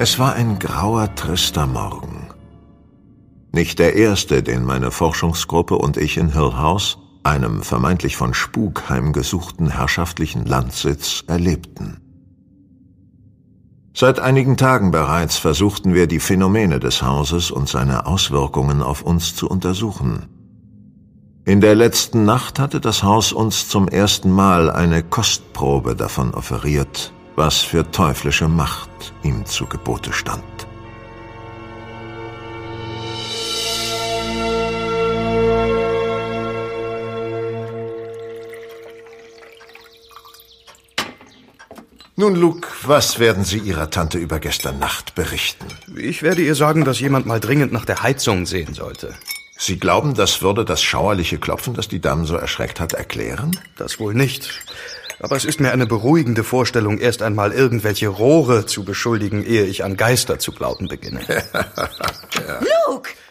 Es war ein grauer, trister Morgen. Nicht der erste, den meine Forschungsgruppe und ich in Hill House, einem vermeintlich von Spuk heimgesuchten herrschaftlichen Landsitz, erlebten. Seit einigen Tagen bereits versuchten wir, die Phänomene des Hauses und seine Auswirkungen auf uns zu untersuchen. In der letzten Nacht hatte das Haus uns zum ersten Mal eine Kostprobe davon offeriert, was für teuflische Macht ihm zu Gebote stand. Nun, Luke, was werden Sie Ihrer Tante über gestern Nacht berichten? Ich werde ihr sagen, dass jemand mal dringend nach der Heizung sehen sollte. Sie glauben, das würde das schauerliche Klopfen, das die Dame so erschreckt hat, erklären? Das wohl nicht. Aber es ist mir eine beruhigende Vorstellung, erst einmal irgendwelche Rohre zu beschuldigen, ehe ich an Geister zu glauben beginne. Ja. Luke!